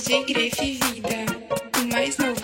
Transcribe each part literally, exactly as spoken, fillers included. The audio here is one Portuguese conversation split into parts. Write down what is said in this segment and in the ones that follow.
J Grefe Vida, o mais novo.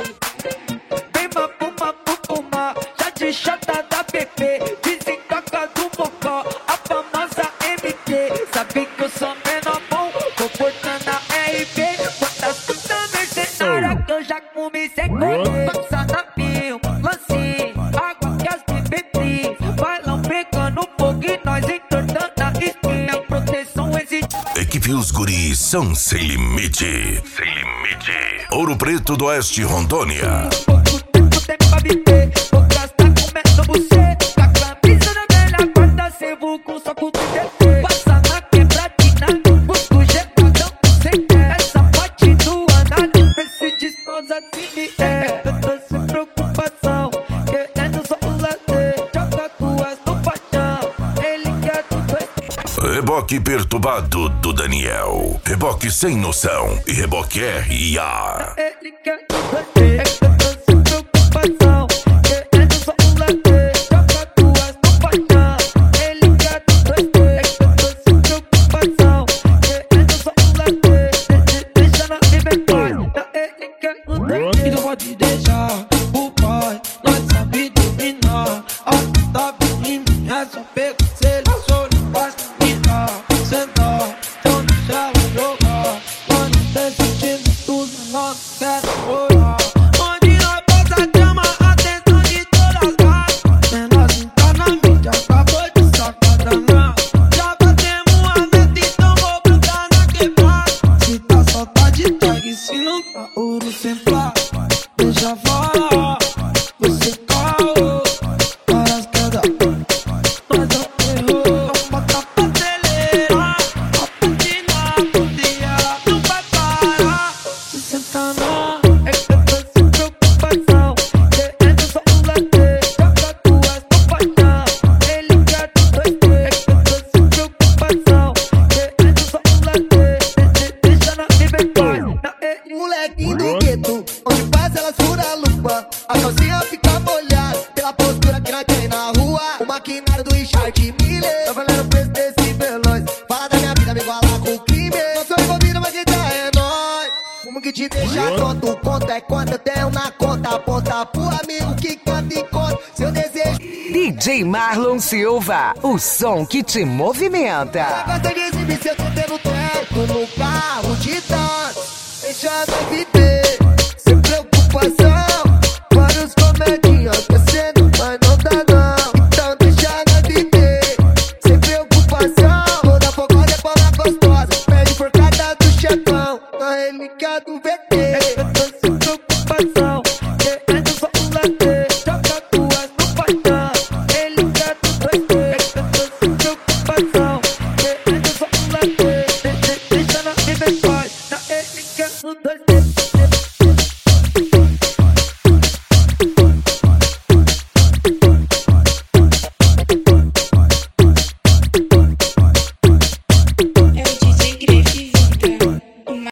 Vem mapuma, pupuma, já de chata da B B, desentoca do mocó, a famosa M T. Sabe que eu sou menor bom, comportando a R B. Quantas putas mercenárias que eu já comi sem colher. Passa na film, lance, água que as bebê. Bailão pegando fogo e nós entortando a espinha. Proteção existe. Equipe Os Guris são sem limite. Sem limite. Ouro Preto do Oeste, Rondônia. Pouco tempo tem pra viver, outras tá comendo você. Com a camisa da velha guarda, cê vulgo só com o T T. Passa na quebradina, busco getadão sem pé. Essa parte do análise, vê se desposa de mim. É, eu tô sem preocupação, querendo só o lazer. Joga duas no paixão, ele quer tudo. Reboque perturbado do Daniel. Reboque sem noção. E reboque R e A. Ele quer você, eu tô sem preocupação, querendo só um lazer. Joga duas no paixão, ele quer você. Eu tô sem preocupação, querendo só um lazer. Deixa na liberdade, ele quer você. E não pode deixar o pai, nós sabe dominar. A top em mim é só pegar, seleciona, basta mirar. Sentar, então deixa ela jogar. Quando tem sentido tudo, nós quer olhar. Onde nós passa chama a atenção de todas as. Menor sentar na mídia, acabou de sacadanar. Já batemos uma meta, então vou brotar na quebrada. Se tá só tá de tag, se não tá ouro sem placa. Deixa falar, você caô, várias quedas, mas eu errou. Não bota pra acelerar, a patina e ela não vai parar. Se senta na, Eu tô sem preocupação, querendo só um lazer. Joga duas no paixão, ele quer você. Eu tô sem preocupação, querendo só um lazer. Deixa na liberdade, Molequinho do gueto, onde passa ela fura a lupa. A calcinha fica molhada pela postura que nós tem na rua. O maquinário do Richard Miller, eu valendo o preço desse veloz. Fala da minha vida, me igualar com o crime. Não sou envolvido, mas quem tá é nóis. Como que te deixa tonto, conta é quanto eu tenho na conta. Aponta pro amigo que canta e conta seu desejo. D J Marlon Silva, o som que te movimenta. Gosta de exibir seu T no teto, no carro de dança. Deixa nós viver, sem preocupação.